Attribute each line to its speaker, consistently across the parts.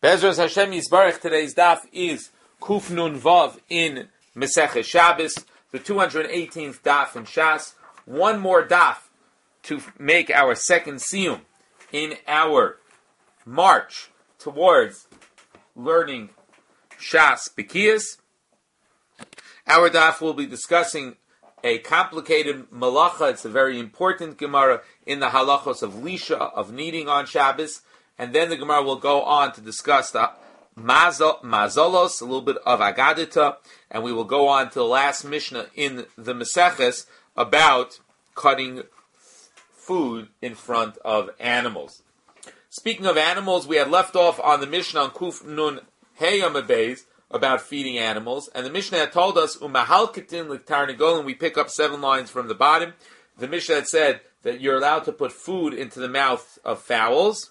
Speaker 1: Bezras Hashem Yisbarach, today's daf is Kuf Nun Vav in Mesechus Shabbos, the 218th daf in Shas. One more daf to make our second siyum in our march towards learning Shas B'kiyas. Our daf will be discussing a complicated malacha. It's a very important Gemara in the halachos of Lisha, of kneading on Shabbos. And then the Gemara will go on to discuss the mazolos, a little bit of agadita, and we will go on to the last Mishnah in the Meseches about cutting food in front of animals. Speaking of animals, we had left off on the Mishnah on Kuf Nun Hey Amabez about feeding animals, and the Mishnah had told us umahalketin l'tarnigolim. We pick up 7 lines from the bottom. The Mishnah had said that you're allowed to put food into the mouth of fowls,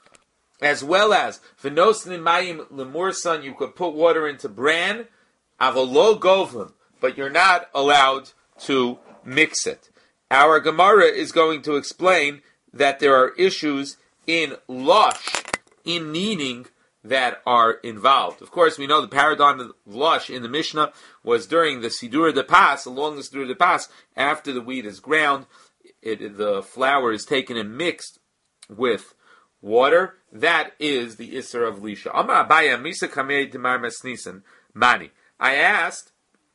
Speaker 1: as well as v'nosnin mayim lemursan. You could put water into bran, avolo govlim, but you're not allowed to mix it. Our Gemara is going to explain that there are issues in lush, in kneading, that are involved. Of course, we know the paradigm of lush in the Mishnah was during the Sidura de Pas, along the Sidura de Pas, after the wheat is ground, the flour is taken and mixed with water. That is the Isser of Lisha. Amar Abaya Misa Kamei Demar Mesnisan Mani. I asked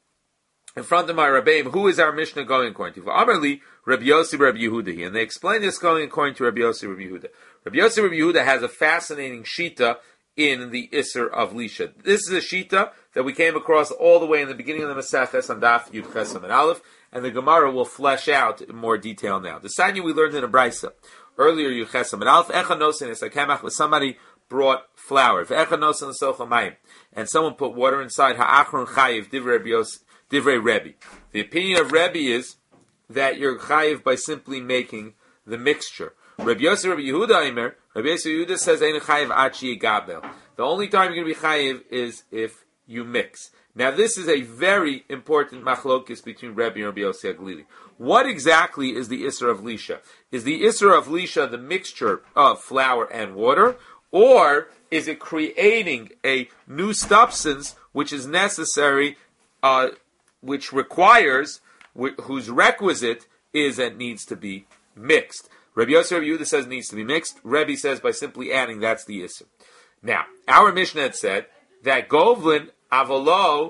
Speaker 1: in front of my Rabbeim, who is our Mishnah going according to? Amarli Rabbi Yossi Rabbi Yehuda, and they explain this going according to Rabbi Yossi Rabbi Yehuda. Rabbi Yossi Rabbi Yehuda has a fascinating shita in the Isser of Lisha. This is a shita that we came across all the way in the beginning of the Maseches on Daf Yud Chesam and Aleph, and the Gemara will flesh out in more detail now. The Sanya we learned in a Brisa earlier, Yud Chesam and Aleph, Echanosin is a kemach, when somebody brought flour, Echanosin l'socha mayim, and someone put water inside, Ha'achron chayiv divrei Rebbe. The opinion of Rebbe is that you're chayiv by simply making the mixture. Rabbi Yossi Rabbi Yehuda Aimer, Rabbi Yossi Yehuda says, Ein chayiv achi gabel. The only time you're going to be chayiv is if you mix. Now this is a very important machlokis between Rebbe and Rabbi Yossi Aglili. What exactly is the Isser of Lisha? Is the Isser of Lisha the mixture of flour and water, or is it creating a new substance which is necessary, which requires, whose requisite is that needs to be mixed? Rabbi Yossi Rabbi Yehuda says it needs to be mixed. Rebbe says by simply adding, that's the Isser. Now, our Mishnah had said that Govlin avolo,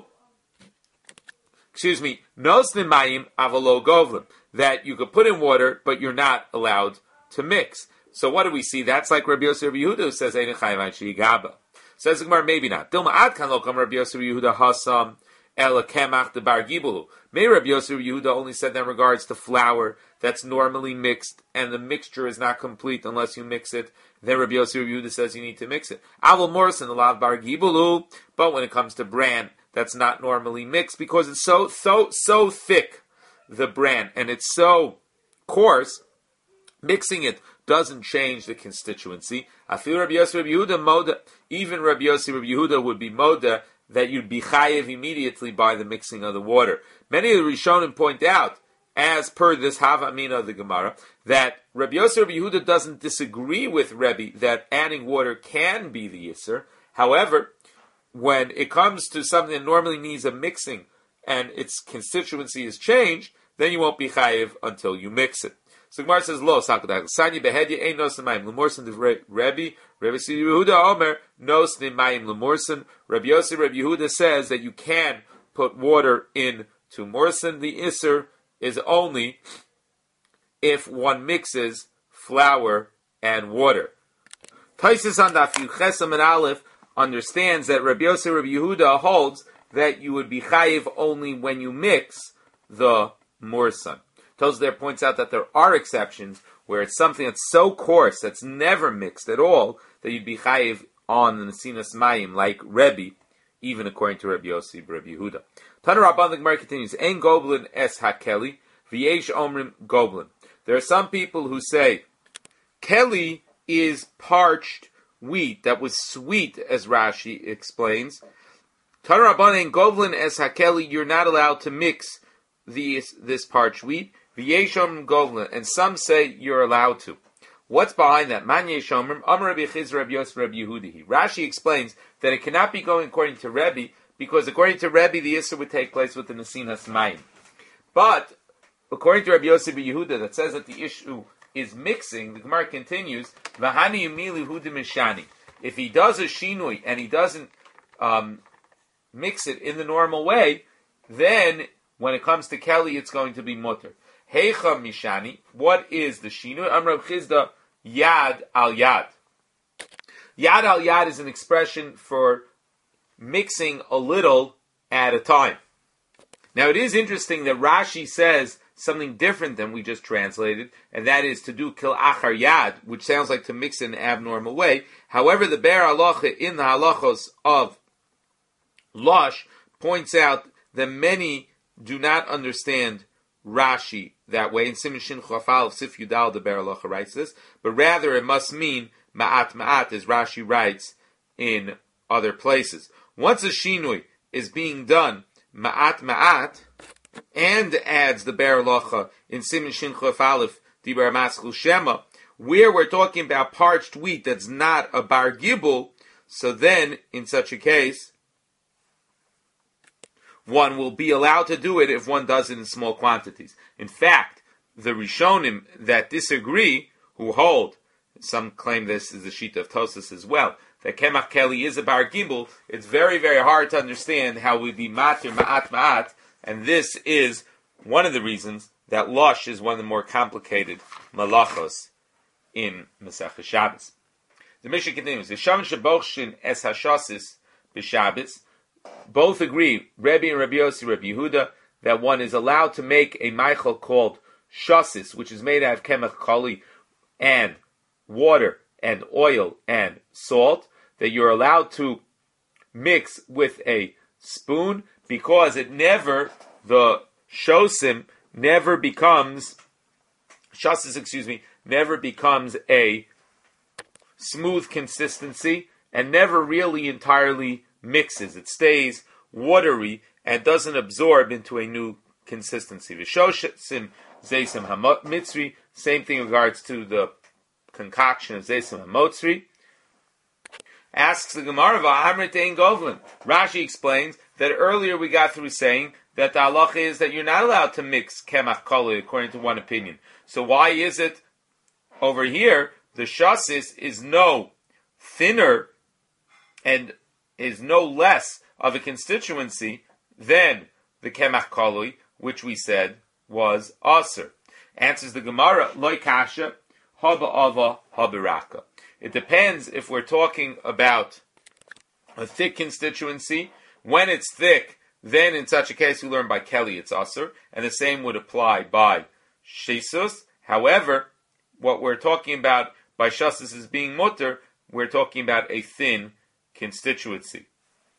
Speaker 1: nosnin mayim avolo govlin, that you could put in water, but you're not allowed to mix. So what do we see? That's like Rabbi Yossi Rabbi Yehuda who says, Ein chayiv achi gaba. Says the Gemara, maybe not. Dilma ad kan lo kam Rabbi Yossi Rabbi Yehuda hasam ela kemach de bar gibulu. May Rabbi Yossi Rabbi Yehuda only said that in regards to flour that's normally mixed, and the mixture is not complete unless you mix it. Then Rabbi Yossi Rabbi Yehuda says you need to mix it. Avol morsan alav bar gibulu. But when it comes to bran, that's not normally mixed because it's so thick, the bran, and it's so coarse. Mixing it doesn't change the constituency. I feel Rabbi Yossi Rabbi Yehuda moda. Even Rabbi Yossi Rabbi Yehuda would be moda that you'd be chayiv immediately by the mixing of the water. Many of the Rishonim point out, as per this Hava Amina of the Gemara, that Rabbi Yossi Rabbi Yehuda doesn't disagree with Rebbe that adding water can be the Yisr. However, when it comes to something that normally needs a mixing and its constituency is changed, then you won't be chayiv until you mix it. So Gemara says, Lo, Sakadak, Sanya behedya ein nos mayim lemorsan divrei Rebbe, Rabbi Yossi Yehuda Omer, nos mayim lemorsan. Rabbi Yossi Rabbi Yehuda says that you can put water into morsan. The Isser is only if one mixes flour and water. Taisus on Daf Yud Chesam and Aleph understands that Rabbi Yossi Rabbi Yehuda holds that you would be chayiv only when you mix the morsan. Tosfos there points out that there are exceptions where it's something that's so coarse that's never mixed at all that you'd be chayiv on the Nesinas Mayim like Rebbe, even according to Rabbi Yossi Rabbi Yehuda. Tana Rabban, the Gemara continues, Ein goblin es hakeli, v'yesh omrim goblin. There are some people who say, Keli is parched wheat that was sweet, as Rashi explains. Tana Rabban, Ein goblin es hakeli, you're not allowed to mix this parched wheat. V'yesh omrim goblin, and some say you're allowed to. What's behind that? Manye Shomrim, Amar Rabbi Chizra, Rabbi Yosef, Rabbi Yehuda. Rashi explains that it cannot be going according to Rebbe, because according to Rebbe, the Issur would take place with the Nesinas Mayim. But, according to Rabbi Yosef Yehuda, that says that the issue is mixing, the Gemara continues, V'hani Yumili Hudim Mishani. If he does a Shinui, and he doesn't mix it in the normal way, then, when it comes to Kelly, it's going to be mutter. Heicha Mishani, what is the Shinui? Amar Chizda, Yad al Yad. Yad al Yad is an expression for mixing a little at a time. Now it is interesting that Rashi says something different than we just translated, and that is to do kil achar yad, which sounds like to mix in an abnormal way. However, the Be'er Halacha in the halachos of Lush points out that many do not understand Rashi that way. In Siman Shin Chafal of Sif Yudal, the Be'er Halacha writes this, but rather it must mean ma'at ma'at, as Rashi writes in other places. Once a shinui is being done ma'at ma'at, and adds the Be'er Halacha in Siman Shin Chaf Aleph Dibar Maschul Shema, where we're talking about parched wheat that's not a bar gibul, so then, in such a case, one will be allowed to do it if one does it in small quantities. In fact, the Rishonim that disagree, who hold, some claim this is the sheet of Tosas as well, that Kemach Keli is a bar gibul, it's very, very hard to understand how we'd be matir ma'at ma'at, and this is one of the reasons that Lush is one of the more complicated malachos in Masechah Shabbos. The Mishnah continues, V'sham shebochshin es hashasis b'Shabbos. Both agree, Rebbe and Rabbi Yossi, Rabbi Yehuda, that one is allowed to make a meichel called shasis, which is made out of kemach kali and water and oil and salt, that you're allowed to mix with a spoon, because it never, the shosim never becomes, shasis, never becomes a smooth consistency and never really entirely mixes. It stays watery and doesn't absorb into a new consistency. The shosim zeisim hamitzri, same thing in regards to the concoction of zeisim hamotzri. Asks the Gemara, V'amrit ein govlin. Rashi explains that earlier we got through saying that the halacha is that you're not allowed to mix kemach kali according to one opinion. So why is it over here the shasis is no thinner and is no less of a constituency than the kemach kali, which we said was aser? Answers the Gemara, loy kasha, haba ava, habiraka. It depends if we're talking about a thick constituency. When it's thick, then in such a case we learn by Kelly it's aser, and the same would apply by shisus. However, what we're talking about by shasis is being mutter, we're talking about a thin constituency.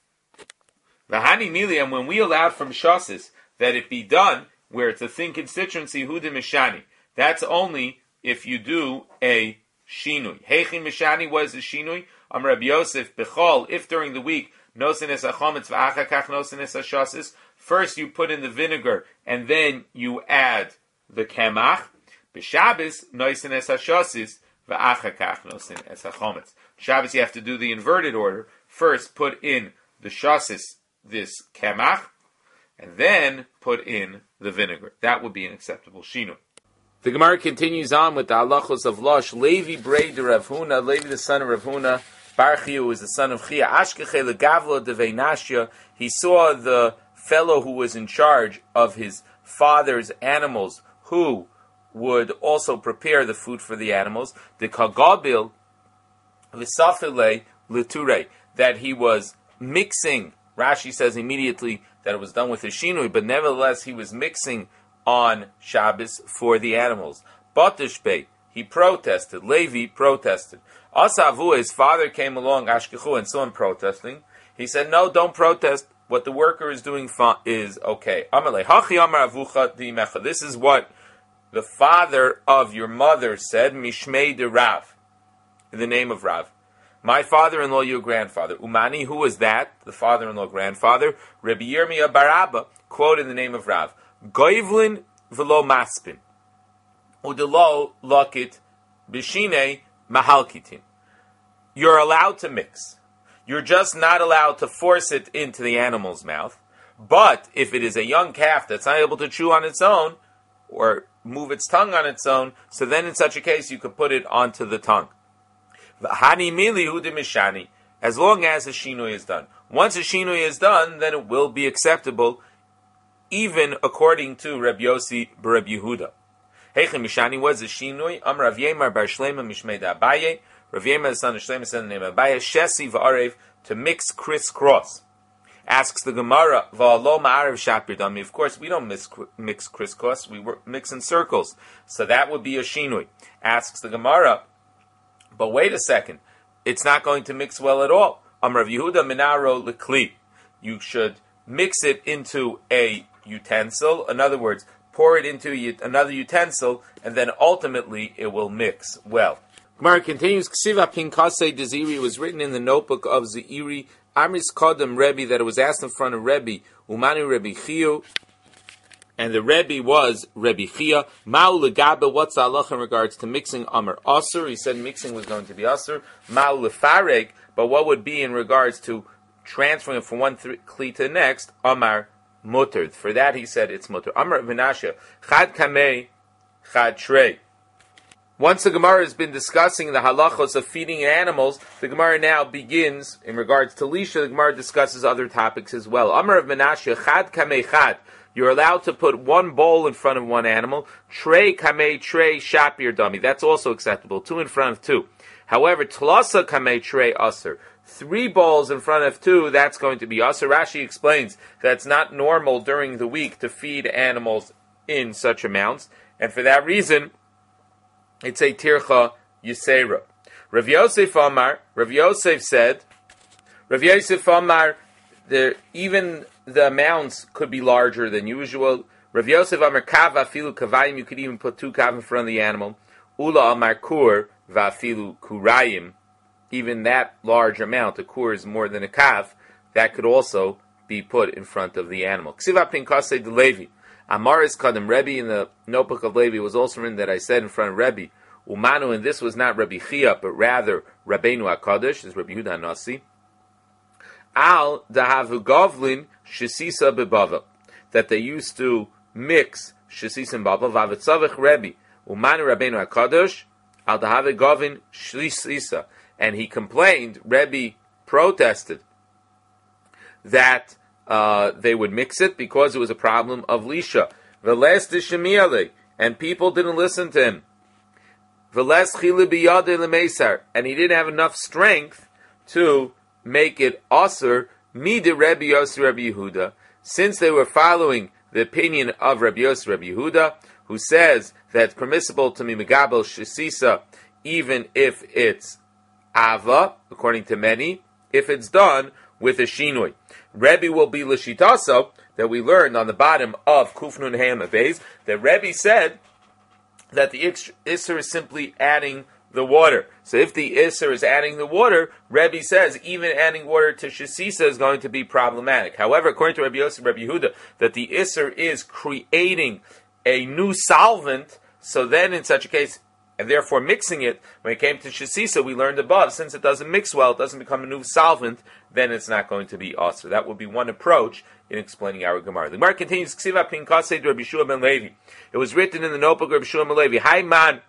Speaker 1: V'hani mili, and when we allowed from shasis that it be done where it's a thin constituency, hudim mishani, that's only if you do a shinui. Heichin mishani was a shinui. Rabbi Yosef bechol, if during the week nosin es achometz v'achakach nosin es hashasis, first you put in the vinegar and then you add the kemach. B'Shabbos nosin es hashasis v'achakach nosin es hachometz. Shabbos you have to do the inverted order. First put in the shasis, this kemach, and then put in the vinegar. That would be an acceptable shinui. The Gemara continues on with the halachos of Lush. Levi brei de Rav Huna, Levi the son of Rav Huna, Bar Chia was the son of Chia. Ashkeche legavlo de veinashya. He saw the fellow who was in charge of his father's animals, who would also prepare the food for the animals. The kagabil v'safile liture, that he was mixing. Rashi says immediately that it was done with a shinui, but nevertheless he was mixing on Shabbos for the animals. Batishbei, he protested. Levi protested. Asavu, his father came along, Ashkechu, and saw him protesting. He said, no, don't protest. What the worker is doing is okay. Amalei, hachi amar avucha dimecha. This is what the father of your mother said, Mishmei de Rav, in the name of Rav. My father-in-law, your grandfather. Umani, who was that? The father-in-law, grandfather. Rabbi Yirmiyah bar Abba, quote in the name of Rav. Goivlin v'lo maspin. Udelo lokit b'shine mahalkitin. You're allowed to mix. You're just not allowed to force it into the animal's mouth. But if it is a young calf that's not able to chew on its own, or move its tongue on its own, so then in such a case you could put it onto the tongue. V'hani mili hu demishani, as long as a shinui is done. Once a shinui is done, then it will be acceptable, even according to Reb Yossi b'Reb Yehuda. Heichem mishani was a shinui. Am Rav Yemar bar Shlema mishmei da Abaye. Rav Yemar the son of Shlema said the name of Abaye. Shesi v'arev, to mix crisscross. Asks the Gemara, v'alo ma'arev shapir dami. Of course, we don't mix crisscross. We mix in circles. So that would be a shinui. Asks the Gemara, but wait a second. It's not going to mix well at all. Am Rav Yehuda minaro lekli. You should mix it into a utensil. In other words, pour it into another utensil, and then ultimately it will mix well. Gemara continues, Ksiva Pinkasei Deziri, was written in the notebook of Zeiri, Amris Kodem Rebbe, that it was asked in front of Rebbe, Umanu Rebbe Chiyu, and the Rebbe was Rebbe Chia. Ma'u legabe, what's the halacha in regards to mixing Amar Asur? He said mixing was going to be Asur. Ma'u lefareg, but what would be in regards to transferring it from one kli to the next? Amar Mutter. For that he said it's Mutter. Amar Menashe, Chad Kamei, Chad Shrei. Once the Gemara has been discussing the halachos of feeding animals, the Gemara now begins, in regards to Lisha, the Gemara discusses other topics as well. Amar of Menashe, Chad Kamei Chad. You're allowed to put one bowl in front of one animal. Trey Kamei Trey Shapir Dummy. That's also acceptable. 2 in front of 2. However, Tlasa Kamei Trey Aser. 3 bowls in front of 2, that's going to be Aser. Rashi explains that it's not normal during the week to feed animals in such amounts. And for that reason, it's a tircha yisera. Rav Yosef Amar, Rav Yosef said, Rav Yosef Amar, even the amounts could be larger than usual. Rav Yosef Amar kav afilu kavayim, you could even put 2 kav in front of the animal. Ula Amar kur vafilu kurayim, even that large amount, a kur is more than a kav, that could also be put in front of the animal. Ksiva pinkase de Levi. Amaris Kadam Rebbe, in the notebook of Levi, was also written that I said in front of Rebbe, Umanu, and this was not Rebbe Chia, but rather Rabbeinu HaKadosh, is Rebbe Yehuda Nasi, Al Dahavu Govlin Shesisa Bebavel, that they used to mix Shesisa and Bavel, Vavetzavich Rebbe, Umanu Rabbeinu HaKadosh, Al Dahavu Govlin Shesisa, and he complained, Rebbe protested, that they would mix it because it was a problem of Lisha. Veles Dishamiale, and people didn't listen to him. Veles Chile Biyade Lemesar, and he didn't have enough strength to make it Aser, Mide Rebbe Yossi Rebbe Yehuda, since they were following the opinion of Rebbe Yossi Rebbe Yehuda, who says that it's permissible to be Megabel Shesisa, even if it's Ava, according to many, if it's done with a Shinui. Rebbe will be Lashitaso, that we learned on the bottom of Kufnun Ham Abayz, that Rebbe said that the Isser is simply adding the water. So if the Isser is adding the water, Rebbe says even adding water to Shesisa is going to be problematic. However, according to Rebbe Yosef, Rebbe Yehuda, that the Isser is creating a new solvent, so then in such a case, and therefore mixing it, when it came to Shesisa, we learned above, since it doesn't mix well, it doesn't become a new solvent, then it's not going to be Aser. That would be one approach in explaining our Gemara. The Gemara continues, Ksiva Pinkasei de Rabbi Shua ben Levi. It was written in the notebook of Rabbi Shua ben Levi, Hayman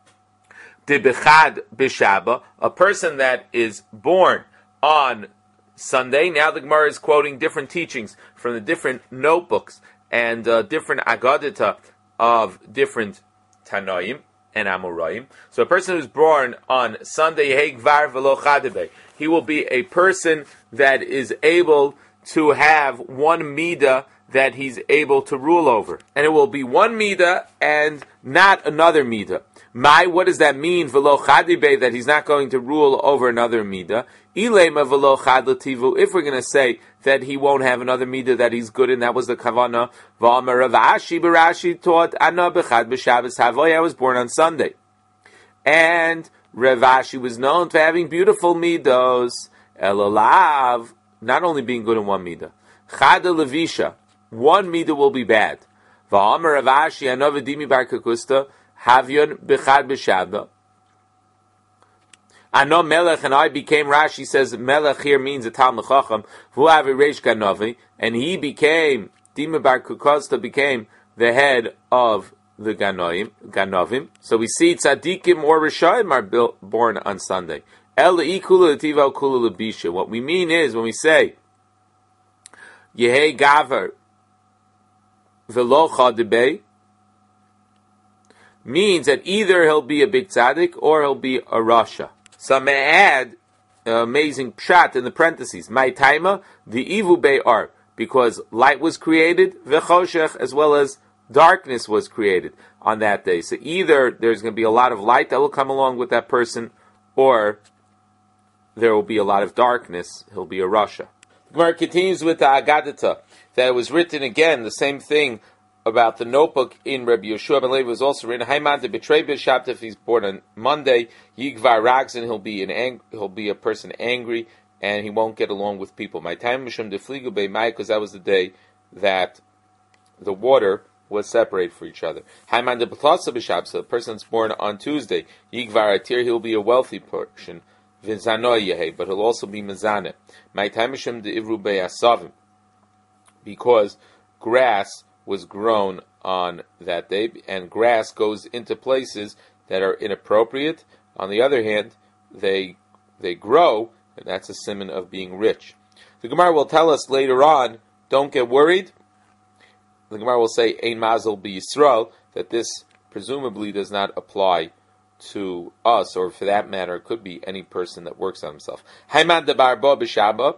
Speaker 1: de Bechad B'Shaba, a person that is born on Sunday. Now the Gemara is quoting different teachings from the different notebooks and different Agadita of different Tanoim and Amoraim. So a person who's born on Sunday, Hegvar Velo Chadebe, he will be a person that is able to have one midah that he's able to rule over. And it will be one midah and not another midah. What does that mean? Velo Chadebe, that he's not going to rule over another midah. Ilema Velo Chad Lativu, if we're going to say that he won't have another midah that he's good in, that was the kavana. V'amar Rav Ashi Barashi taught, Ana Bechad B'Shabbos Havoy, I was born on Sunday. And Rav Ashi was known for having beautiful midos. Elolav, not only being good in one midah. Chada Levisha, one midah will be bad. V'amar Rav Ashi, Ana V'dimi Bar Kakusta, Havyon Bechad B'Shabba. Ano melech and I became, Rashi says melech here means a Talmud Chacham, V'u'avi reish ganovi, and he became, Dima bar Kukozta became the head of the Ganovim. So we see tzaddikim or Rishayim are born on Sunday. What we mean is when we say Yehei Gavar V'lo Chadibei, means that either he'll be a big tzaddik or he'll be a rasha. So I may add amazing pshat in the parentheses. My taima the ivu be'ar, because light was created, v'choshech, as well as darkness was created on that day. So either there's going to be a lot of light that will come along with that person, or there will be a lot of darkness. He'll be a rasha. The Gemara continues with the Agadata, that it was written again, the same thing about the notebook in Rabbi Yeshua ben Levi was also written. Hayman de betray b'shabta, if he's born on Monday, Yigvar Ragzin, he'll be a person angry, and he won't get along with people. My time mishum defligu be'mai, because that was the day that the water was separated for each other. Hayman de b'tlasa b'shabta, the person that's born on Tuesday, Yigvar Atir, he'll be a wealthy person. V'zanoy yehe, but he'll also be mezaneh. My time mishum de ivru be'asavim, because grass was grown on that day, and grass goes into places that are inappropriate. On the other hand, they grow, and that's a symbol of being rich. The Gemara will tell us later on, don't get worried. The Gemara will say, Ein Mazel b'Yisrael, that this presumably does not apply to us, or for that matter, it could be any person that works on himself. Hayman de barbo b'Shabbat,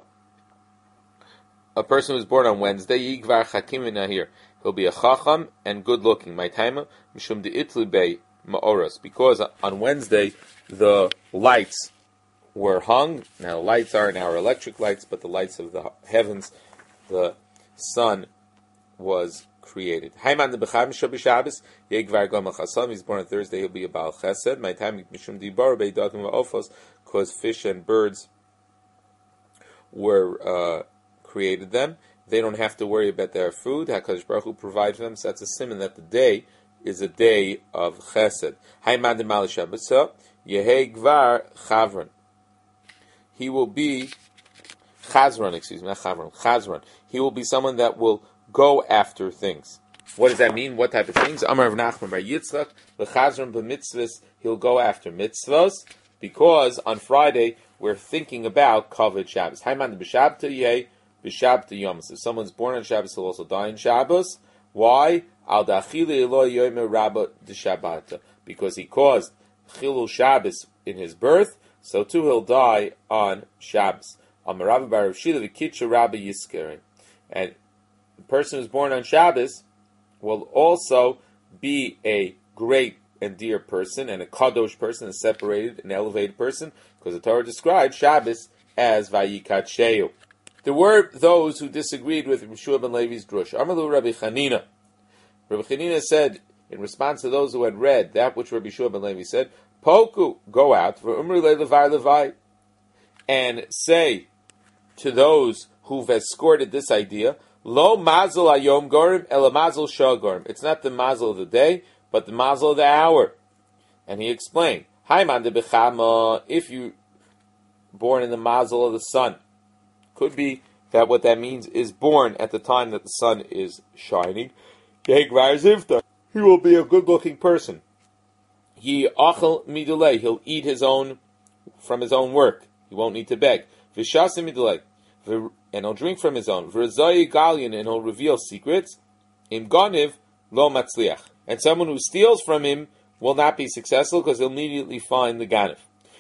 Speaker 1: a person who's born on Wednesday, Yigvar Chakim v'Nahir, he'll be a chacham and good looking. My time mishum de'itli bei ma'oros, because on Wednesday the lights were hung. Now lights aren't our electric lights, but the lights of the heavens, the sun was created. Hayman debecham Shabbos Yegvar Gomel Chasam. He's born on Thursday. He'll be a Baal Chesed. My time mishum dibar bei dakim va'ofos, because fish and birds were created them. They don't have to worry about their food. HaKadosh Baruch Hu provides for them. So that's a simon that the day is a day of Chesed. Hayman de Mal Shabbos Yehei Gvar Chavron. He will be Chazron. Not Chavron. Chazron. He will be someone that will go after things. What does that mean? What type of things? Amar of Nachman bar Yitzchak, the Chazron b'mitzvahs. He'll go after mitzvahs, because on Friday we're thinking about Kavod Shabbos. Hayman de B'Shabta Yeh B'Shabta Yomus. If someone's born on Shabbos, he'll also die on Shabbos. Why? Al da'achili elo yomer rabba d'Shabbata. Because he caused Chilul Shabbos in his birth, so too he'll die on Shabbos. Amar Rabbi bar Rav Shila v'kitcha Rabbi Yiskeri. And the person who's born on Shabbos will also be a great and dear person, and a kadosh person, a separated and elevated person, because the Torah describes Shabbos as Vayikat Sheu. There were those who disagreed with Yeshua ben Levi's drush. Amalu Rabbi Chanina. Rabbi Chanina said, in response to those who had read that which Rabbi Yeshua ben Levi said, Poku, go out, v'umri le'levar levai, and say to those who've escorted this idea, Lo mazel ayom gorim, ela mazel shah gorim. It's not the mazel of the day, but the mazel of the hour. And he explained, Hayman de bechama, if you born in the mazel of the sun, could be that what that means is born at the time that the sun is shining. He will be a good-looking person. He'll eat from his own work. He won't need to beg. And he'll drink from his own. And he'll reveal secrets. And someone who steals from him will not be successful, because he'll immediately find the ganif.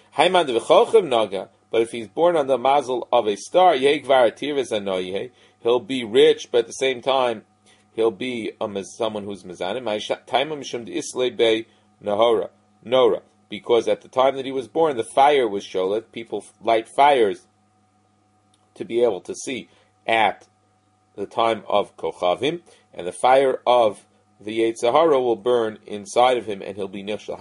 Speaker 1: But if he's born on the mazel of a star, he'll be rich, but at the same time, he'll be someone who's mezanim. Nora, because at the time that he was born, the fire was sholet. People light fires to be able to see at the time of Kochavim, and the fire of the Yetzer Hara will burn inside of him, and he'll be nifshal.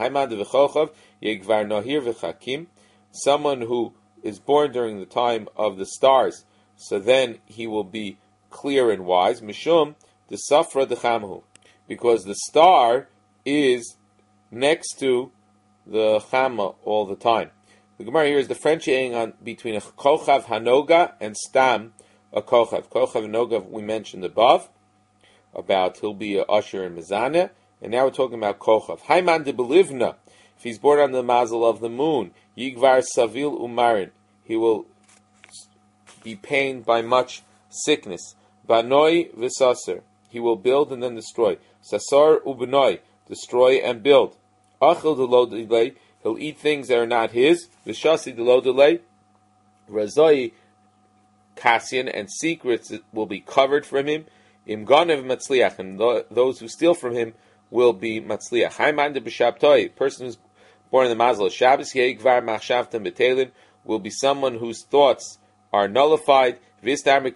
Speaker 1: Someone who is born during the time of the stars, so then he will be clear and wise. Mishum the Safra Dechamahu, because the star is next to the Chama all the time. The Gemara here is differentiating on between a kochav hanoga and stam a kochav. Kochav hanoga we mentioned above about he'll be a usher in mezaneh, and now we're talking about kochav. Hayman de belivna, if he's born on the mazel of the moon, yigvar savil umarin, he will be pained by much sickness. Banoi v'saser, he will build and then destroy. Sasar ubenoi, destroy and build. Achil delo delay, he'll eat things that are not his. V'shasi delo delay, razoi kasian, and secrets will be covered from him. Im ganev matzliach, and those who steal from him will be matzliach. Hayman de b'shabtoi, person who's born in the mazel of Shabbos, yeigvar machshavtam betelin, will be someone whose thoughts are nullified. And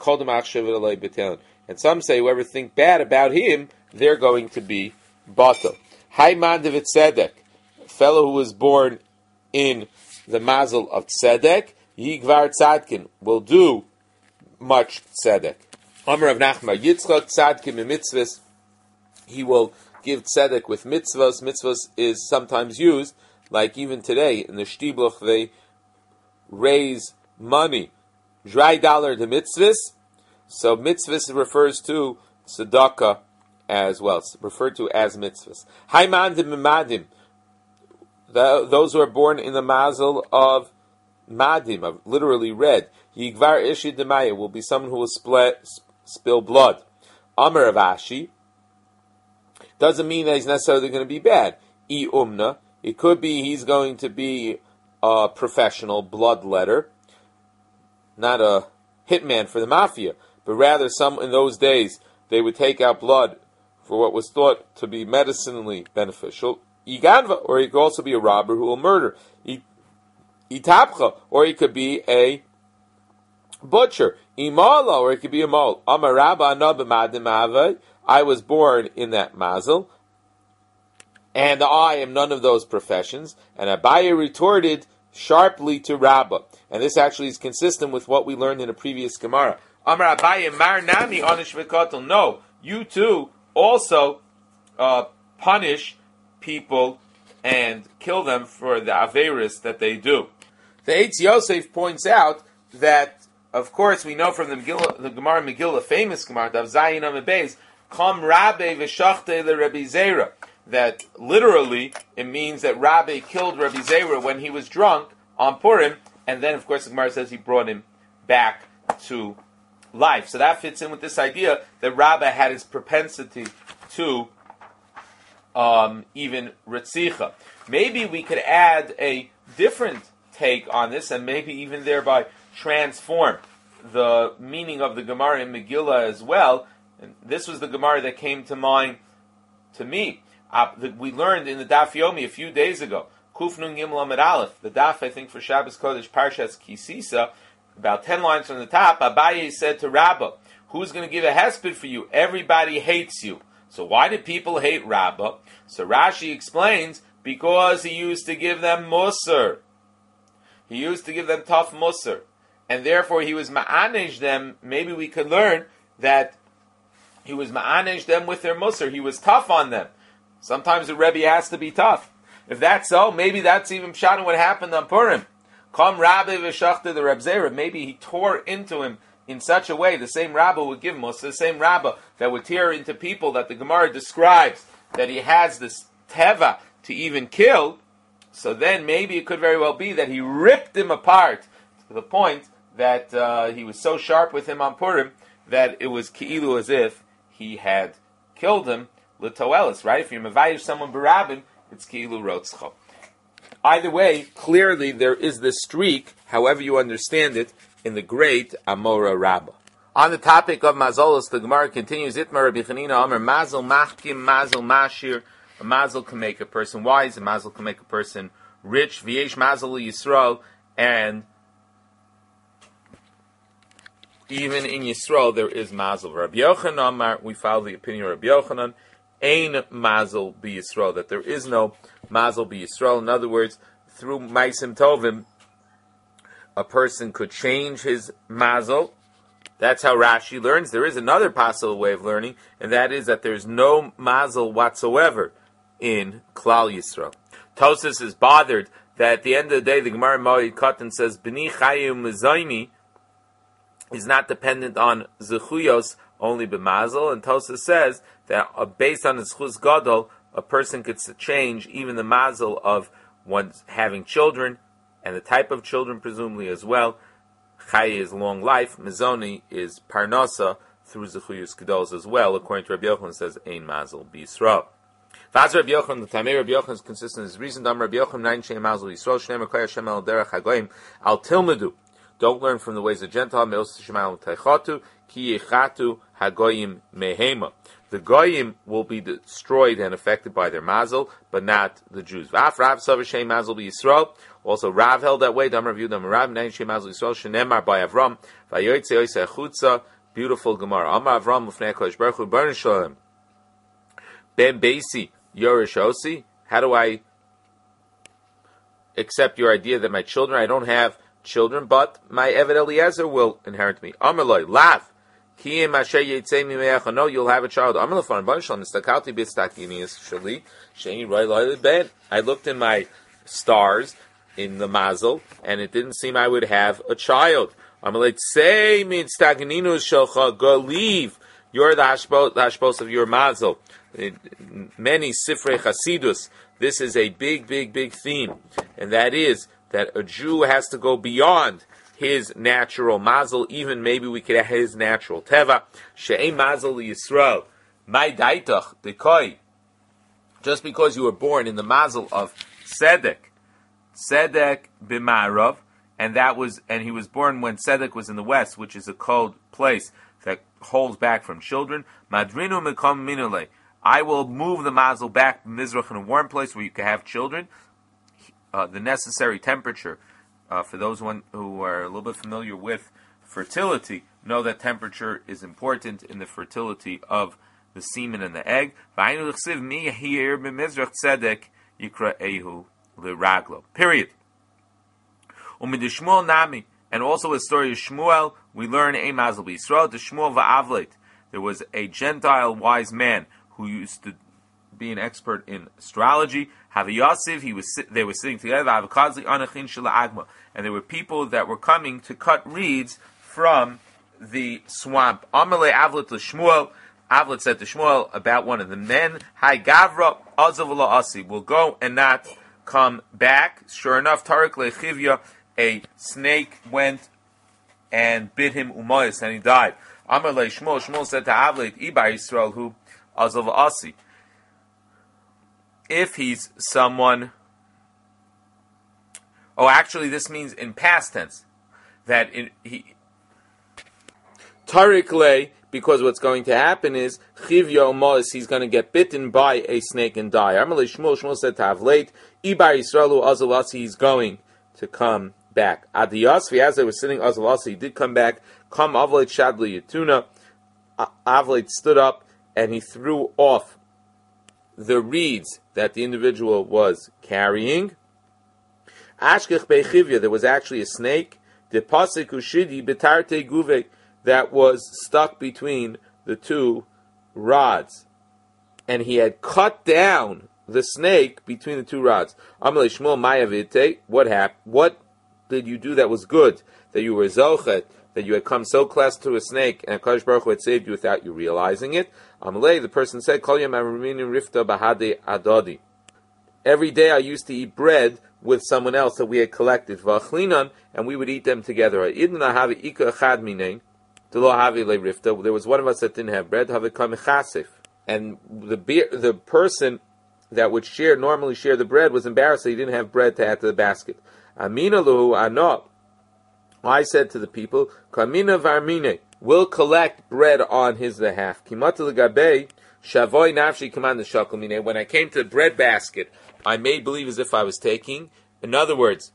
Speaker 1: some say whoever think bad about him, they're going to be batel. Hayman de v'tzedek, a fellow who was born in the mazel of tzedek, yigvar tzadkin, will do much tzedek. Amar of Nachma, Yitzchak tzadkim in mitzvahs, he will give tzedek with mitzvahs. Mitzvahs is sometimes used, like even today in the shtibluch, they raise money, $1 to mitzvahs. So mitzvahs refers to tzedakah as well. It's referred to as mitzvahs. Haymandim mimadim, those who are born in the mazel of madim, of literally red. Yigvar ishi demaya, will be someone who will spill blood. Amar of Ashi, doesn't mean that he's necessarily going to be bad. I umna, it could be he's going to be a professional bloodletter, not a hitman for the mafia, but rather in those days they would take out blood for what was thought to be medicinally beneficial. Iganva, or he could also be a robber who will murder. Itapcha, or he could be a butcher. Imala, or he could be a mole. Amarabba anabamadim avay, I was born in that mazel, and I am none of those professions. And Abaye retorted sharply to Rabbah, and this actually is consistent with what we learned in a previous Gemara. Amar Abaye mar nami onish v'katel. No, you too also punish people and kill them for the averis that they do. The Eitz Yosef points out that, of course, we know from the Gemara Megillah, famous Gemara, Dav Zayin Amud Beis, Kam Rabbe v'shachte le Rabbi Zera, that literally it means that Rabbi killed Rabbi Zera when he was drunk on Purim, and then, of course, the Gemara says he brought him back to life. So that fits in with this idea that Rabbi had his propensity to even Ritzicha. Maybe we could add a different take on this, and maybe even thereby transform the meaning of the Gemara in Megillah as well. And this was the Gemara that came to mind to me. We learned in the Daf Yomi a few days ago, Kuf Nun Gimel Amud Aleph, the Daf I think for Shabbos Kodesh Parshas Kisisa, about 10 lines from the top, Abaye said to Rabbah, who's going to give a hesped for you? Everybody hates you. So why did people hate Rabbah? So Rashi explains, because he used to give them musar. He used to give them tough musar. And therefore he was ma'anej them. Maybe we could learn that he was ma'anej them with their musar. He was tough on them. Sometimes the Rebbe has to be tough. If that's so, maybe that's even pshat in what happened on Purim. Come Rabbi v'shachta the Reb Zera. Maybe he tore into him in such a way, the same Rabbi would give musar, the same Rabbi that would tear into people that the Gemara describes, that he has this teva to even kill. So then maybe it could very well be that he ripped him apart to the point that he was so sharp with him on Purim that it was ki'ilu as if he had killed him, l'toelis, right? If you're mevayish someone barabim, it's ki'ilu rotzcho. Either way, clearly there is this streak, however you understand it, in the great Amora Rabbah. On the topic of mazolos, the Gemara continues, Itmar Rabbi Chanina Amar, mazel machkim, mazel mashir. A mazel can make a person wise, a mazel can make a person rich, v'yesh mazel Yisrael, and even in Yisrael there is mazel. Rabbi Yochanan Amar, we follow the opinion of Rabbi Yochanan, ein mazel bi Yisrael, that there is no mazel bi Yisrael. In other words, through maisim tovim, a person could change his mazel. That's how Rashi learns. There is another possible way of learning, and that is that there's no mazel whatsoever in Klal Yisrael. Tosas is bothered that at the end of the day, the Gemara Moed Katan says, B'ni Chayu Mezaymi is not dependent on Zechuyos, only B'mazel, and Tosa says that based on the Zechus Gadol, a person could change even the mazel of one's having children, and the type of children presumably as well. Chaye is long life, Mezoni is Parnasa, through Zechuyos Gadols as well, according to Rabbi Yochanan, says, Ein Mazel B'Yisrael. Vaz Rabbi Yochanan, the Tamei Rabbi Yochanan is consistent in his reason. Dam Rabbi Yochanan, Nine Shem Mazel Yisrael, Shneim Koyah Shem El Derech Hagoyim, Al Tilmedu. Don't learn from the ways of Gentile. Me'os Shemal Teichatu, Ki Yechatu Hagoyim Mehema. The Goyim will be destroyed and affected by their Mazel, but not the Jews. V'af Rav Savar Shem Mazel B'Yisrael. Also, Rav held that way. Dam Rav Yudam Rav, Nine Shem Mazel Yisrael, Shenemar by Avram, Vayoytze Oyse Chutza. Beautiful Gemara. Amar Avram Lefnei HaKadosh Baruch Hu Baruch Shalom. Ben Beisi Yorish Osi. How do I accept your idea that my children, I don't have children, but my Eved Eliezer will inherit me? Amar Loi Lav Kiyim Asher Yitzei Mimeach. No, you'll have a child. Amar Lefan Baruch Shalom. Nistakalti B'Tztakinius Shali Sheini Roi Loi Ben. I looked in my stars in the Mazel, and it didn't seem I would have a child. I'm like, say means stagninus shelcha, go leave. You're the hashpos of your mazel. Many sifrei chasidus. This is a big theme, and that is that a Jew has to go beyond his natural mazel. Even maybe we could have his natural teva. She'ei mazel Yisrael, my daitach dekoi. Just because you were born in the mazel of Tzedek b'ma'arav. And he was born when Tzedek was in the west, which is a cold place that holds back from children. Madrinu mekom minule. I will move the mazel back Mizrach in a warm place where you can have children. The necessary temperature, for those who are a little bit familiar with fertility, know that temperature is important in the fertility of the semen and the egg. Period. Nami, and also a story of Shmuel, we learn a Mazel B'Yisrael, the Shmuel Va'avlet. There was a Gentile wise man who used to be an expert in astrology. Haviyasiv, they were sitting together, and there were people that were coming to cut reeds from the swamp. Amalei Avlet to Shmuel. Avlet said to Shmuel about one of the men, Hai Gavra Azavula Asi, will go and not come back. Sure enough, Tarik Lechivya, a snake went and bit him umayis, and he died. Amar le Shmuel. Shmuel said to Avlet, Iba Yisrael hu azav asi. If he's someone, actually, this means in past tense that Tarik le, because what's going to happen is Chivya umayis, he's going to get bitten by a snake and die. Amar le Shmuel. Shmuel said to Avlet, Iba Yisrael hu azav asi. He's going to come back. Adiyasvi, as they were sitting, Azalasi, he did come back. Come Avlet Shadli Yatuna. Avlet stood up and he threw off the reeds that the individual was carrying. Ashkech Bechivya, there was actually a snake. Depasik Ushidi Betarte Guve, that was stuck between the two rods. And he had cut down the snake between the two rods. Amalei Shmuel Mayavite, what happened? What did you do that was good? That you were zochet, that you had come so close to a snake, and HaKadosh Baruch Hu had saved you without you realizing it. Amalei, the person said, Kol yom amriminu rifta bahade adodi. Every day I used to eat bread with someone else that we had collected, v'achlinan, and we would eat them together. Idna havi ika echad minei, delo havi le rifta. There was one of us that didn't have bread, havi kam chasif. And the person that would normally share the bread was embarrassed that he didn't have bread to add to the basket. Amina luhu ano. I said to the people, Kamina varmine, will collect bread on his behalf. Kimata legabe, shavoy nafshi command the shakel mine. When I came to the bread basket, I made believe as if I was taking. In other words,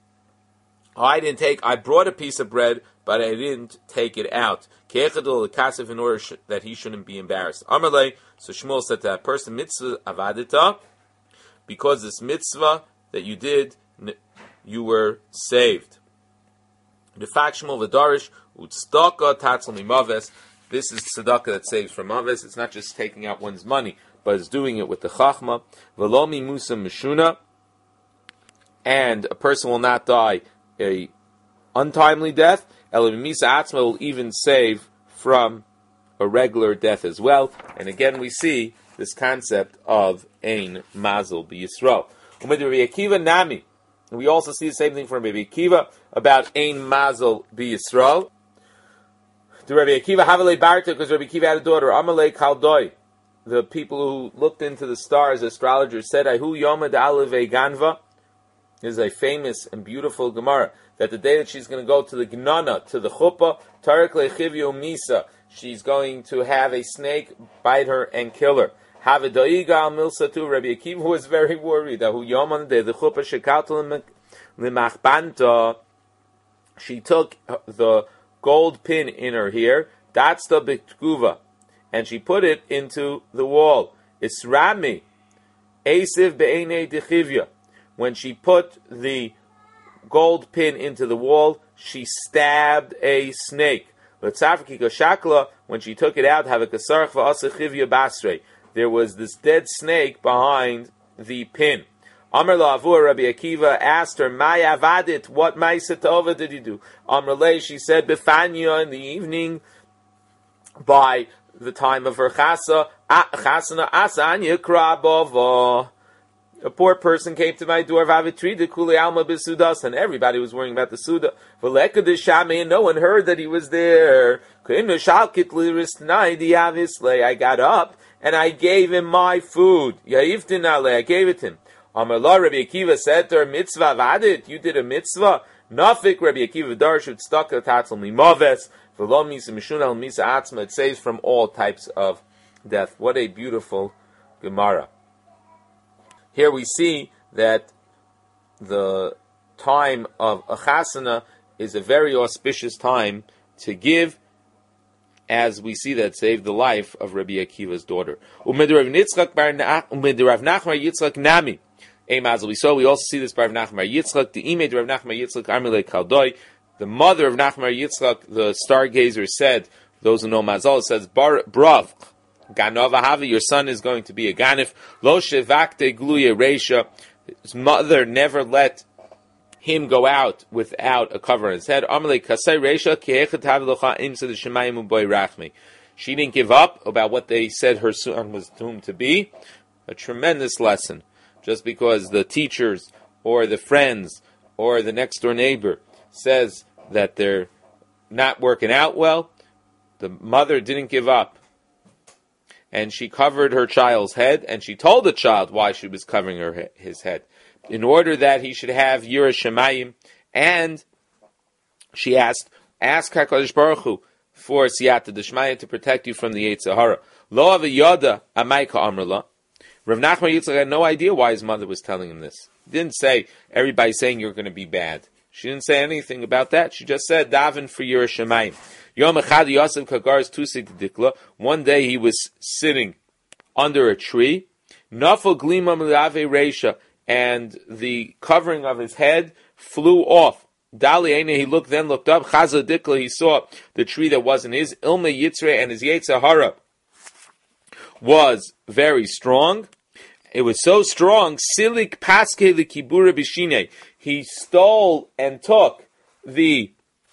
Speaker 1: I brought a piece of bread, but I didn't take it out. Ke'echadol lekasif, in order that he shouldn't be embarrassed. Amarle, so Shmuel said to that person, mitzvah avadita, because this mitzvah that you did, you were saved. The fact Shmuel v'darish utztaka tatzel mimaves. This is tzedakah that saves from maves. It's not just taking out one's money, but it's doing it with the chachma. V'lo mimusa mishuna, and a person will not die a untimely death. Elamimisa Atzma will even save from a regular death as well. And again, we see this concept of Ein Mazel B'Yisrael. With Rabbi Akiva Nami, we also see the same thing from Rabbi Akiva about Ein Mazel B'Yisrael. To Rabbi Akiva Havale Barta, because Rabbi Akiva had a daughter, Amalei Kaldoi. The people who looked into the stars, astrologers, said, Ahu Yoma Da'aleve Ganva, is a famous and beautiful Gemara, that the day that she's going to go to the Gnana, to the Chuppah, Tarik Lechivyo Misa, she's going to have a snake bite her and kill her. Havidaiga al Milsatu, Rabbi Akiva was very worried. Ahu Yom on the day, the Chuppah Shekatul Limachbanta, she took the gold pin in her hair, that's the Biktuva, and she put it into the wall. Isrami, Asiv Be'ene Dechivya. When she put the gold pin into the wall, she stabbed a snake. When she took it out, there was this dead snake behind the pin. Amr La'avur, Rabbi Akiva asked her, Maya Vadit, what Ma'isa Tova did you do? Amr Le, she said, Befanya, in the evening, by the time of her chasana, Asanya Krabova. A poor person came to my door, and everybody was worrying about the Suda. And no one heard that he was there. I got up and I gave him my food. I gave it to him. Amallah, Rabbi Akiva said to her, Mitzvah vadit, you did a mitzvah. Nafik, Rabbi Akiva darshut stuck a tatzel mimaves. V'lo misa mishun al misa atzma. It saves from all types of death. What a beautiful Gemara. Here we see that the time of a chasana is a very auspicious time to give, as we see that saved the life of Rabbi Akiva's daughter. We also see this by Rav Nachman Yitzchak. The image of Rav Nachman Yitzchak Armile Kaldoi. The mother of Nachman Yitzchak, the stargazer, said, those who know Mazal, says, Brav. Ganova, your son is going to be a ganif. Lo shevakte gluye reisha. His mother never let him go out without a cover on his head. Amalei kasei reisha kiechet havilocha imsa d'shemayim uboy rachmi. She didn't give up about what they said her son was doomed to be. A tremendous lesson. Just because the teachers or the friends or the next door neighbor says that they're not working out well, the mother didn't give up. And she covered her child's head, and she told the child why she was covering his head, in order that he should have Yirah Shemayim, and she ask HaKadosh Baruch Hu for Siyata D'Shmaya to protect you from the Yetzer Hara. Lo aviyada amayka amrla. Rav Nachman Yitzchak had no idea why his mother was telling him this. He didn't say, everybody's saying you're going to be bad. She didn't say anything about that. She just said, daven for Yirah Shemayim. One day he was sitting under a tree, and the covering of his head flew off. He looked up, he saw the tree that wasn't his, Ilme Yitzre, and his Yetzer Hara was very strong. It was so strong, Silik Paske Likibura Bishine. He stole and took the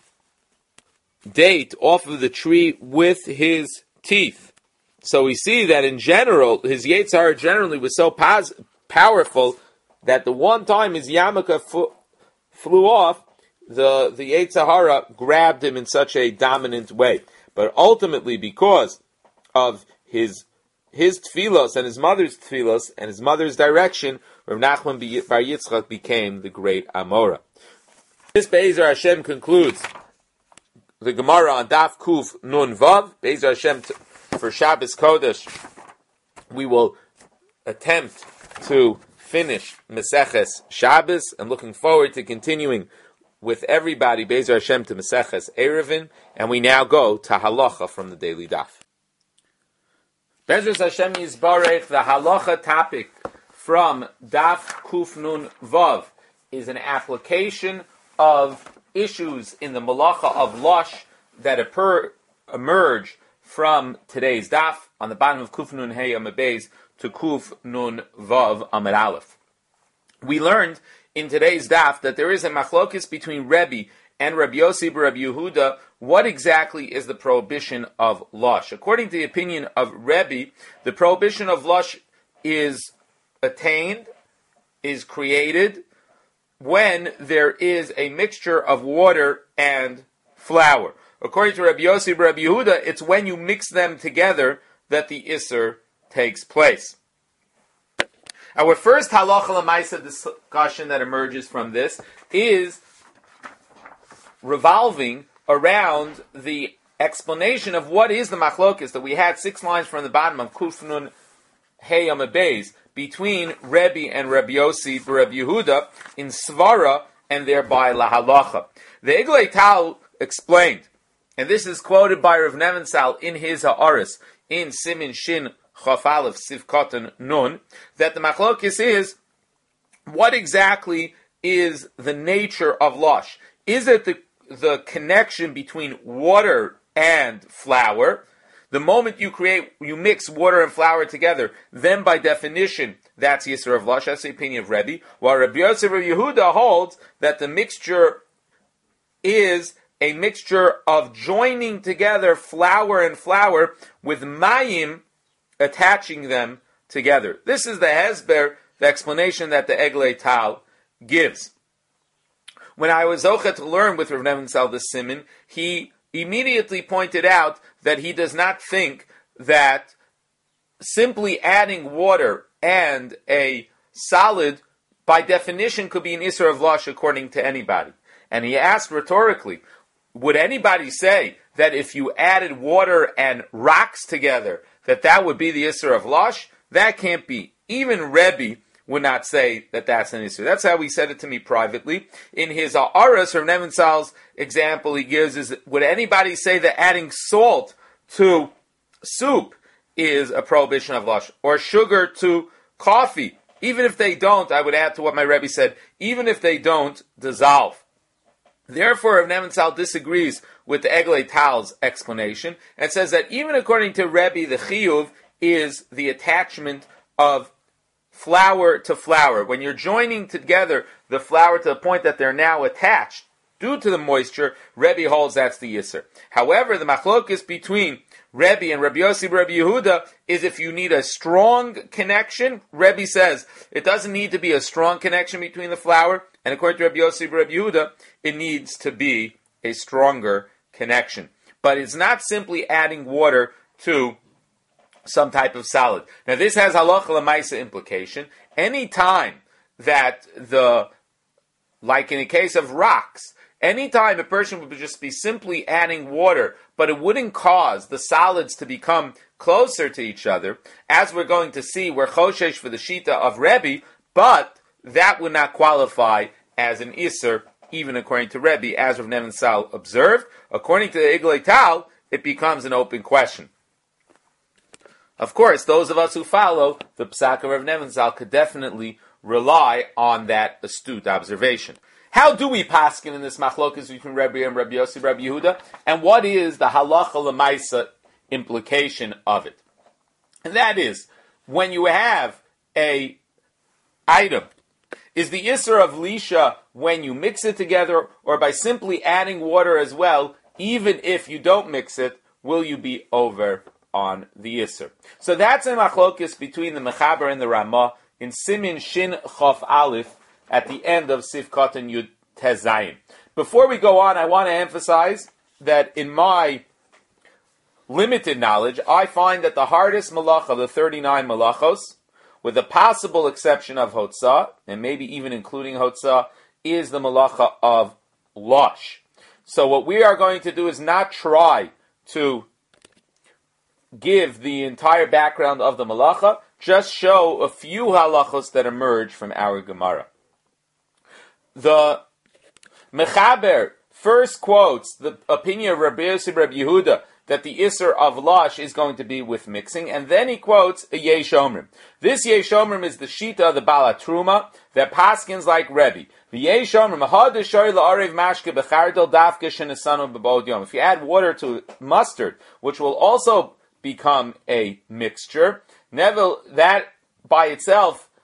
Speaker 1: date off of the tree with his teeth. So we see that in general, his Yetzer Hara generally was so powerful that the one time his yarmulke flew off, the Yetzer Hara grabbed him in such a dominant way. But ultimately, because of his tefillos and his mother's tefillos and his mother's direction, Rav Nachman Bar Yitzchak became the great Amora. This Be'ezer Hashem concludes the Gemara on Daf Kuf Nun Vav. Be'ezer Hashem, for Shabbos Kodesh, we will attempt to finish Meseches Shabbos, and looking forward to continuing with everybody, Be'ezer Hashem, to Meseches Erevin, and we now go to Halacha from the Daily Daf. Be'ezer Hashem Yisbarech, the Halacha topic from Daf Kuf Nun Vav is an application of issues in the Malacha of Lush that emerge from today's Daf on the bottom of Kuf Nun Hey Amud Beis to Kuf Nun Vav Amud Aleph. We learned in today's daf that there is a machlokis between Rebbe and Rabbi Yossi and Rabbi Yehuda. What exactly is the prohibition of lush? According to the opinion of Rebbe, the prohibition of lush is attained, is created, when there is a mixture of water and flour. According to Rabbi Yossi and Rabbi Yehuda, it's when you mix them together that the Isser takes place. Our first halacha l'maisa discussion that emerges from this is revolving around the explanation of what is the machlokis that we had 6 lines from the bottom of Kuf Nun Hey Amud Beis between Rebbe and Rabbi Yossi and Rabbi Yehuda in Svara and thereby La Halacha. The Eglei Tal explained, and this is quoted by Rav Nevensal in his Ha'aris in Simin Shin Chaf Aleph Siv Katan Nun, that the machlokis is what exactly is the nature of lush. Is it the connection between water and flour? The moment you mix water and flour together, then by definition, that's Yisra of lush. That's the opinion of Rebbe. While Rabbi Yosef Rabbi Yehuda holds that the mixture is a mixture of joining together flour and flour with mayim attaching them together. This is the hesber, the explanation that the Eglei Tal gives. When I was zocheh to learn with Rav Nevensal the Siman, he immediately pointed out that he does not think that simply adding water and a solid, by definition, could be an Isser of lush according to anybody. And he asked rhetorically, would anybody say that if you added water and rocks together, that would be the Isser of lush? That can't be. Even Rebbe would not say that that's an Isser. That's how he said it to me privately. In his Aras, or Nevensal's example he gives is, would anybody say that adding salt to soup is a prohibition of lush? Or sugar to coffee? Even if they don't, I would add to what my Rebbe said, even if they don't dissolve. Therefore, Rav Nevensal disagrees with the Eglei Tal's explanation and says that even according to Rebbe, the chiyuv is the attachment of flour to flour. When you're joining together the flour to the point that they're now attached due to the moisture, Rebbe holds that's the Yisr. However, the machlokis between Rebbe and Rabbi Yossi and Rabbi Yehuda is if you need a strong connection. Rebbe says it doesn't need to be a strong connection between the flour, and according to Rabbi Yossi and Rabbi Yehuda, it needs to be a stronger connection. But it's not simply adding water to some type of salad. Now this has halacha l'maisa implication. Any time that like in the case of rocks, any time a person would just be simply adding water, but it wouldn't cause the solids to become closer to each other, as we're going to see, we're choshesh for the shita of Rebbe, but that would not qualify as an Isser, even according to Rebbe, as Rav Nevensal observed. According to the Eglei Tal, it becomes an open question. Of course, those of us who follow the Psak of Rav Nevensal could definitely rely on that astute observation. How do we paskin in this machlokas between Rebbe and Rabbi Yossi and Rabbi Yehuda? And what is the halacha l'maisa implication of it? And that is, when you have a item, is the Isser of Lisha when you mix it together, or by simply adding water as well, even if you don't mix it, will you be over on the Isser? So that's a machlokis between the Mechaber and the Ramah in Simin Shin Chaf Aleph at the end of Sif Katan Yud Tezayin. Before we go on, I want to emphasize that in my limited knowledge, I find that the hardest malacha, the 39 malachos, with the possible exception of Hotzah, and maybe even including Hotzah, is the malacha of lush. So what we are going to do is not try to give the entire background of the malacha, just show a few halachos that emerge from our Gemara. The Mechaber first quotes the opinion of Rabbi Yossi Rabbi Yehuda that the Isser of lush is going to be with mixing, and then he quotes a Yesh Omrim. This Yesh Omrim is the Shita of the Baal HaTruma that paskins like Rebbe. The Yesh Omrim, if you add water to mustard, which will also become a mixture, Neville, that by itself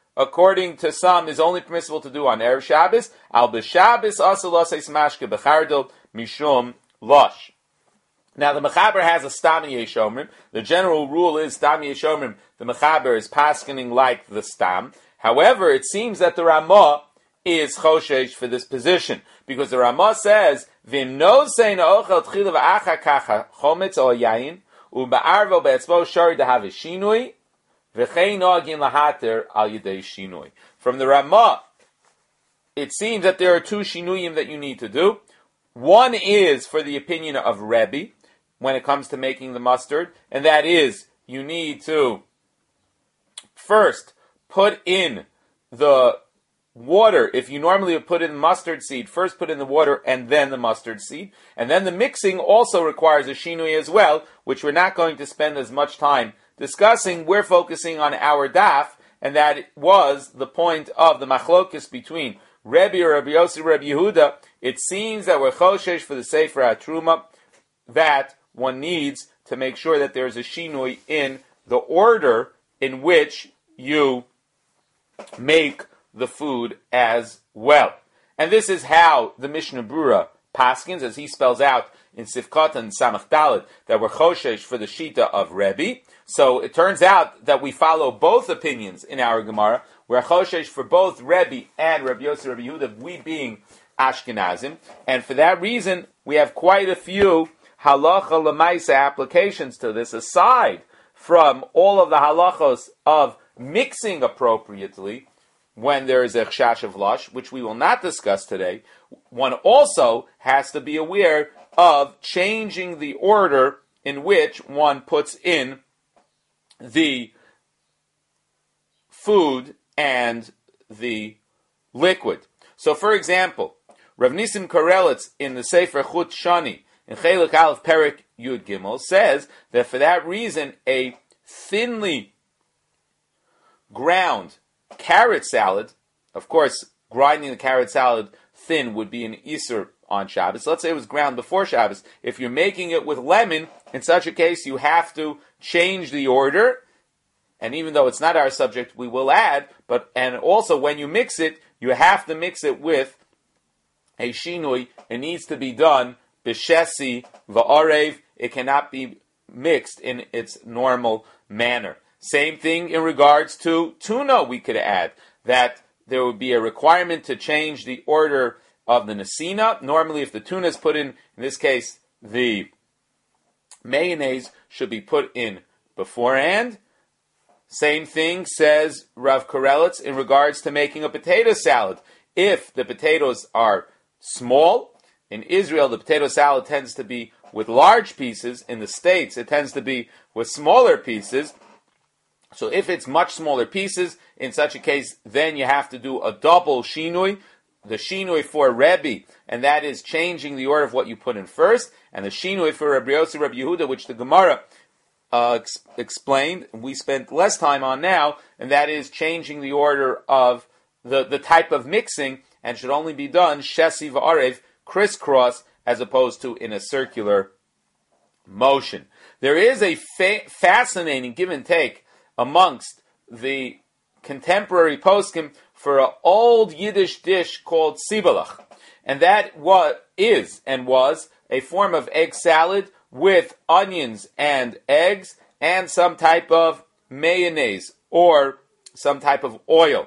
Speaker 1: according to some, is only permissible to do on Erev Shabbos. Al b'Shabbos asur l'asais mashke b'chardel mishum lush. Now the Mechaber has a Stam Yeshomrim. The general rule is Stam Yeshomrim. The Mechaber is paskening like the Stam. However, it seems that the Ramah is Choshesh for this position, because the Ramah says Vim no sein ochel tchilav acha kacha chometz o yayin u'ba'arvo be'etzvo shari dahav shinui v'chein nogin lahater al yedei shinui. From the Ramah, it seems that there are two shinuyim that you need to do. One is for the opinion of Rebbe when it comes to making the mustard, and that is you need to first put in the water. If you normally would put in mustard seed, first put in the water and then the mustard seed. And then the mixing also requires a shinui as well, which we're not going to spend as much time discussing. We're focusing on our daf, and that was the point of the machlokis between Rebbe or Rabbi Yossi, Rabbi Yehuda. It seems that we're choshesh for the Sefer HaTruma, that one needs to make sure that there's a shinui in the order in which you make the food as well. And this is how the Mishnah Brura paskins, as he spells out in Sifkat and Samach Dalet, that we're choshesh for the Shita of Rebbe. So it turns out that we follow both opinions in our Gemara. We're choshesh for both Rebbe and Rabbi Yossi, Rabbi Yehuda, we being Ashkenazim. And for that reason, we have quite a few halacha lemaisa applications to this, aside from all of the halachos of mixing appropriately when there is a chash of lush, which we will not discuss today. One also has to be aware of changing the order in which one puts in the food and the liquid. So, for example, Rav Nisim Karelitz in the Sefer Chut Shani, in Chelik Aleph Perik Yud Gimel, says that for that reason, a thinly ground carrot salad, of course, grinding the carrot salad thin would be an Isur on Shabbos. Let's say it was ground before Shabbos. If you're making it with lemon, in such a case, you have to change the order. And even though it's not our subject, we will add, and also when you mix it, you have to mix it with a shinui. It needs to be done b'shesi v'arev. It cannot be mixed in its normal manner. Same thing in regards to tuna, we could add that there would be a requirement to change the order of the nesina. Normally, if the tuna is put in this case, the mayonnaise should be put in beforehand. Same thing says Rav Karelitz in regards to making a potato salad. If the potatoes are small, in Israel the potato salad tends to be with large pieces. In the States it tends to be with smaller pieces. So if it's much smaller pieces, in such a case, then you have to do a double shinui. The shinui for Rebbe, and that is changing the order of what you put in first, and the shinui for Rabbi Yossi, Rabbi Yehuda, which the Gemara explained, we spent less time on now, and that is changing the order of the type of mixing, and should only be done shesi v'arev, crisscross, as opposed to in a circular motion. There is a fascinating give and take amongst the contemporary poskim for an old Yiddish dish called sibalach, and that was a form of egg salad with onions and eggs and some type of mayonnaise or some type of oil.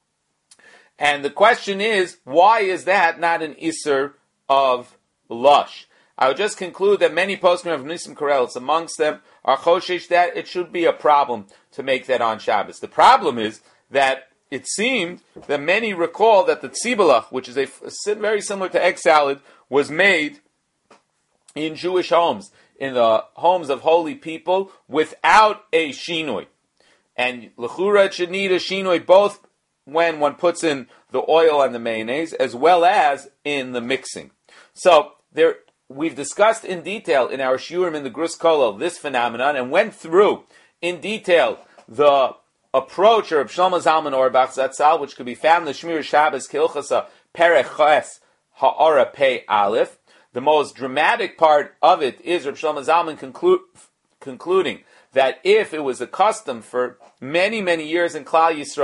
Speaker 1: And the question is, why is that not an Isser of lush? I would just conclude that many poskim of Nisim Karelitz, amongst them, are choshesh that it should be a problem to make that on Shabbos. The problem is that it seemed that many recall that the tzibalach, which is very similar to egg salad, was made in Jewish homes, in the homes of holy people, without a shinoi. And l'chura it should need a shinoi both when one puts in the oil and the mayonnaise, as well as in the mixing. So we've discussed in detail in our shiurim in the Grus Kolel this phenomenon, and went through in detail the approach of Shlomo Zalman Auerbach Zatzal, which could be found in the Shmir Shabbos Kilchasa Perech Ches Ha'ara Pei Aleph. The most dramatic part of it is Reb Shlomo Zalman concluding that if it was a custom for many, many years in Klal Yisrael,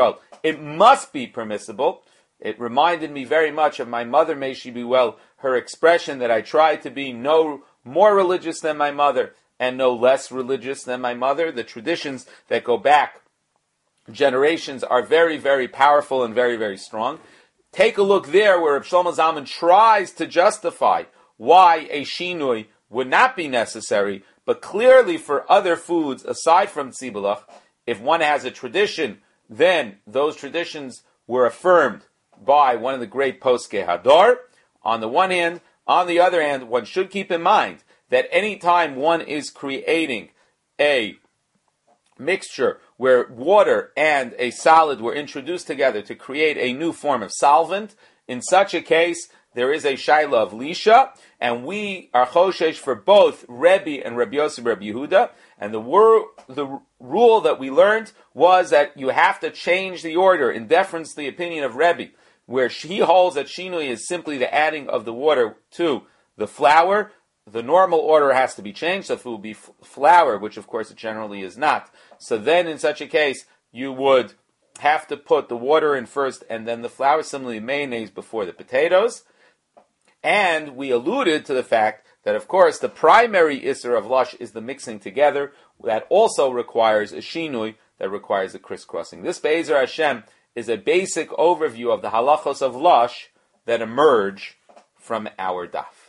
Speaker 1: it must be permissible. It reminded me very much of my mother, may she be well, her expression that I try to be no more religious than my mother and no less religious than my mother. The traditions that go back generations are very, very powerful and very, very strong. Take a look there where Reb Shlomo Zalman tries to justify why a shinui would not be necessary, but clearly for other foods aside from tzibulach, if one has a tradition, then those traditions were affirmed by one of the great Poskei Hador, on the one hand. On the other hand, one should keep in mind that any time one is creating a mixture where water and a solid were introduced together to create a new form of solvent, in such a case, there is a shaila of lisha, and we are choshesh for both Rebbe and Rabbi Yosef Rabbi Yehuda, and the rule that we learned was that you have to change the order in deference to the opinion of Rebbe, where he holds that shinui is simply the adding of the water to the flour. The normal order has to be changed, so if it will be flour, which of course it generally is not, so then in such a case, you would have to put the water in first and then the flour, similarly mayonnaise before the potatoes. And we alluded to the fact that, of course, the primary isser of lush is the mixing together. That also requires a shinui, that requires a crisscrossing. This Be'ezer Hashem is a basic overview of the halachos of lush that emerge from our daf.